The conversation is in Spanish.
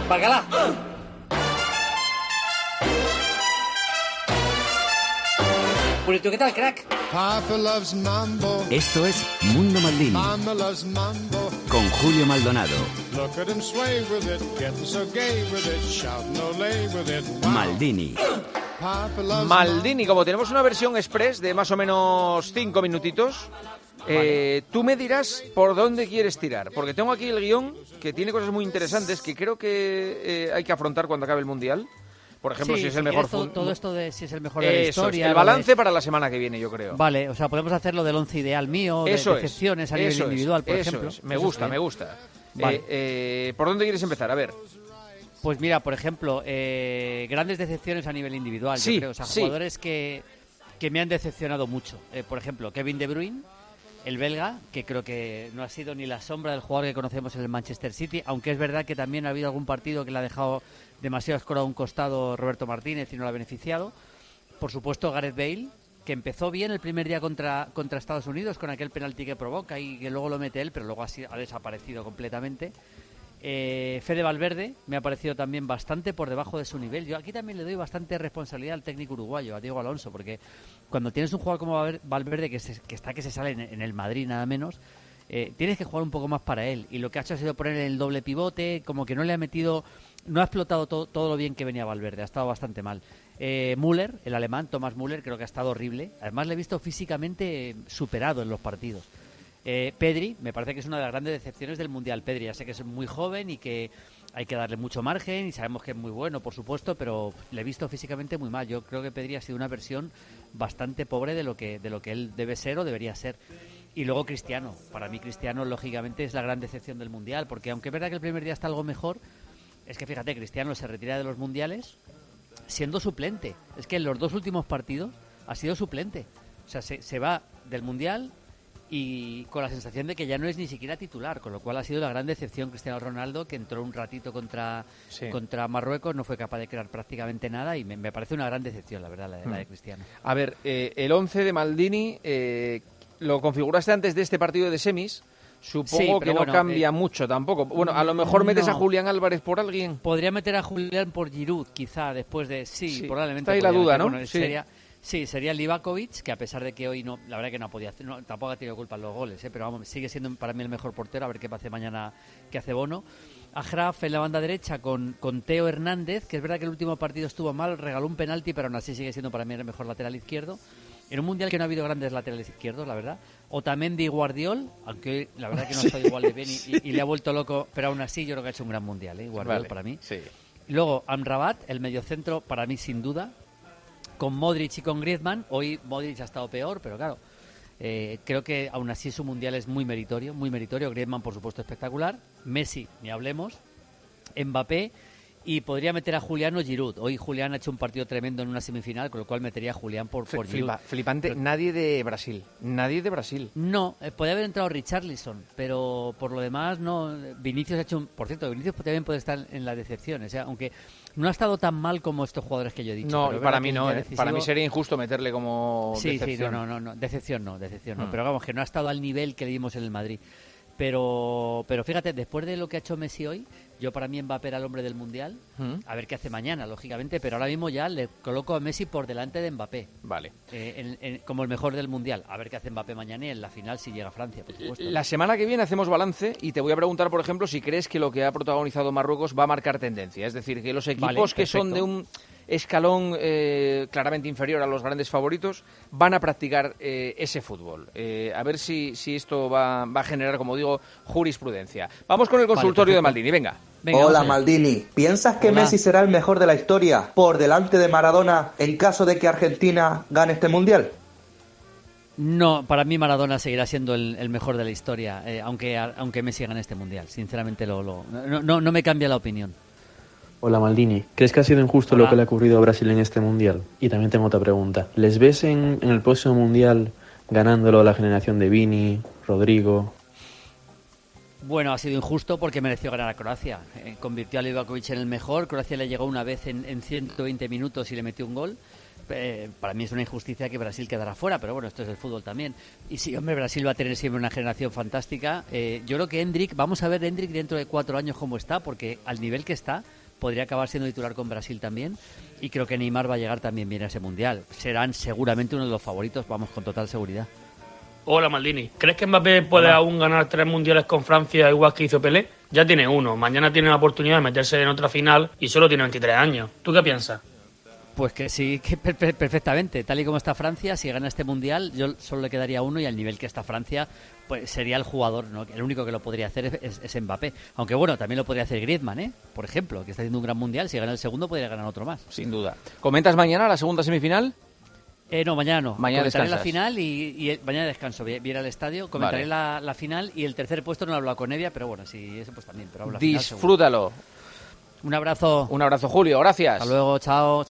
Bacalá. Purito, ¿qué tal, crack? Papa loves mambo. Esto es Mundo Maldini. Mama loves mambo. Con Julio Maldonado. Look at him sway with it, getting so gay with it, shouting olé with it. Wow. Maldini. Papa loves Maldini, como tenemos una versión express de más o menos 5 minutitos, tú me dirás por dónde quieres tirar, porque tengo aquí el guión que tiene cosas muy interesantes que creo que hay que afrontar cuando acabe el Mundial. Por ejemplo, Sí, si es si el mejor... quieres todo esto de si es el mejor de la Eso es, historia. el lo balance de- para la semana que viene, yo creo. Vale, o sea, podemos hacerlo del 11 ideal mío, de Eso decepciones a nivel eso individual, por eso ejemplo. es. Me Eso gusta, está me bien. gusta. Vale. ¿Por dónde quieres empezar? A ver. Pues mira, por ejemplo, grandes decepciones a nivel individual, Sí, yo creo. O sea, sí. jugadores que me han decepcionado mucho. Por ejemplo, Kevin De Bruyne, el belga, que creo que no ha sido ni la sombra del jugador que conocemos en el Manchester City, aunque es verdad que también ha habido algún partido que le ha dejado demasiado escorado a un costado Roberto Martínez y no lo ha beneficiado. Por supuesto, Gareth Bale, que empezó bien el primer día contra Estados Unidos con aquel penalti que provoca y que luego lo mete él, pero luego ha desaparecido completamente. Fede Valverde me ha parecido también bastante por debajo de su nivel. Yo aquí también le doy bastante responsabilidad al técnico uruguayo, a Diego Alonso, porque cuando tienes un jugador como Valverde que se sale en el Madrid nada menos, tienes que jugar un poco más para él, y lo que ha hecho ha sido poner el doble pivote, como que no le ha metido, no ha explotado todo lo bien que venía Valverde, ha estado bastante mal. Müller, el alemán, Thomas Müller, creo que ha estado horrible, además le he visto físicamente superado en los partidos. Pedri, me parece que es una de las grandes decepciones del Mundial. Pedri, ya sé que es muy joven y que hay que darle mucho margen y sabemos que es muy bueno, por supuesto, pero le he visto físicamente muy mal. Yo creo que Pedri ha sido una versión bastante pobre de lo que él debe ser o debería ser. Y luego Cristiano. Para mí Cristiano, lógicamente, es la gran decepción del Mundial, porque aunque es verdad que el primer día está algo mejor, es que fíjate, Cristiano se retira de los Mundiales siendo suplente. Es que en los 2 últimos partidos ha sido suplente. O sea, se va del Mundial y con la sensación de que ya no es ni siquiera titular, con lo cual ha sido la gran decepción Cristiano Ronaldo, que entró un ratito contra Marruecos, no fue capaz de crear prácticamente nada, y me parece una gran decepción, la verdad, la de Cristiano. A ver, el 11 de Maldini lo configuraste antes de este partido de semis. Supongo que no cambia mucho tampoco. Bueno, a lo mejor metes a Julián Álvarez por alguien. Podría meter a Julián por Giroud, quizá, después de... Sí, probablemente. Está ahí la duda, ¿no? Bueno, sería Livakovic, que a pesar de que hoy no, la verdad que no podía hacer, tampoco ha tenido culpa en los goles, pero vamos, sigue siendo para mí el mejor portero, a ver qué pasa mañana, qué hace Bono. Achraf en la banda derecha con Teo Hernández, que es verdad que el último partido estuvo mal, regaló un penalti, pero aún así sigue siendo para mí el mejor lateral izquierdo. En un Mundial que no ha habido grandes laterales izquierdos, la verdad. Otamendi y Guardiol, aunque la verdad que no ha estado igual de bien y le ha vuelto loco, pero aún así yo creo que ha hecho un gran Mundial, Guardiol, vale, para mí. Sí. Luego Amrabat, el mediocentro, para mí sin duda, con Modric y con Griezmann. Hoy Modric ha estado peor, pero claro, creo que aún así su Mundial es muy meritorio. Griezmann, por supuesto, espectacular. Messi, ni hablemos. Mbappé, y podría meter a Julián o Giroud. Hoy Julián ha hecho un partido tremendo en una semifinal, con lo cual metería a Julián por Giroud. Flipante, pero nadie de Brasil. No, podría haber entrado Richarlison, pero por lo demás no. Vinicius ha hecho por cierto, Vinicius también puede estar en las decepciones, aunque no ha estado tan mal como estos jugadores que yo he dicho. No, para mí no, para mí sería injusto meterle como decepción. No, decepción no, pero vamos, que no ha estado al nivel que le dimos en el Madrid. Pero fíjate, después de lo que ha hecho Messi hoy, yo para mí Mbappé era el hombre del Mundial. A ver qué hace mañana, lógicamente, pero ahora mismo ya le coloco a Messi por delante de Mbappé. Vale. Como el mejor del Mundial. A ver qué hace Mbappé mañana y en la final si llega a Francia, por supuesto. La semana que viene hacemos balance y te voy a preguntar, por ejemplo, si crees que lo que ha protagonizado Marruecos va a marcar tendencia. Es decir, que los equipos que son de un escalón claramente inferior a los grandes favoritos van a practicar ese fútbol. A ver si esto va a generar, como digo, jurisprudencia. Vamos con el consultorio de Maldini, venga. Hola Maldini, ¿piensas que Messi será el mejor de la historia por delante de Maradona en caso de que Argentina gane este Mundial? No, para mí Maradona seguirá siendo el mejor de la historia, aunque Messi gane este Mundial. Sinceramente no me cambia la opinión. Hola Maldini, ¿crees que ha sido injusto lo que le ha ocurrido a Brasil en este Mundial? Y también tengo otra pregunta. ¿Les ves en el próximo Mundial ganándolo la generación de Vini, Rodrigo? Bueno, ha sido injusto porque mereció ganar a Croacia. Convirtió a Livakovic en el mejor. Croacia le llegó una vez en 120 minutos y le metió un gol. para mí es una injusticia que Brasil quedara fuera, pero bueno, esto es el fútbol también. Y sí, hombre, Brasil va a tener siempre una generación fantástica. Yo creo que Endrick, vamos a ver Endrick dentro de 4 años cómo está, porque al nivel que está, podría acabar siendo titular con Brasil también. Y creo que Neymar va a llegar también bien a ese Mundial. Serán seguramente uno de los favoritos, vamos, con total seguridad. Hola, Maldini. ¿Crees que Mbappé puede aún ganar 3 mundiales con Francia igual que hizo Pelé? Ya tiene uno, mañana tiene la oportunidad de meterse en otra final y solo tiene 23 años. ¿Tú qué piensas? Pues que sí, que perfectamente. Tal y como está Francia, si gana este Mundial, yo solo le quedaría uno y al nivel que está Francia, pues sería el jugador, ¿no? El único que lo podría hacer es Mbappé. Aunque bueno, también lo podría hacer Griezmann, por ejemplo, que está haciendo un gran Mundial. Si gana el segundo, podría ganar otro más. Sin duda. ¿Comentas mañana la segunda semifinal? No, mañana no. Mañana comentaré descansas. la final y mañana descanso. Voy a ir al estadio, comentaré la final y el tercer puesto no lo he hablado con Evia, pero bueno, sí, eso pues también. Pero hablo Disfrútalo. Un abrazo. Un abrazo, Julio. Gracias. Hasta luego, chao.